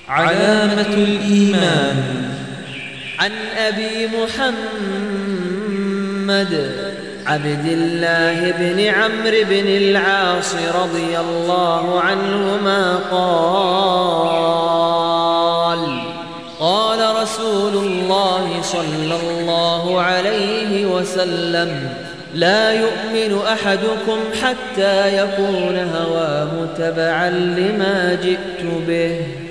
علامة الإيمان. عن أبي محمد عبد الله بن عمرو بن العاص رضي الله عنهما قال رسول الله صلى الله عليه وسلم: لا يؤمن أحدكم حتى يكون هواه تبعا لما جئت به.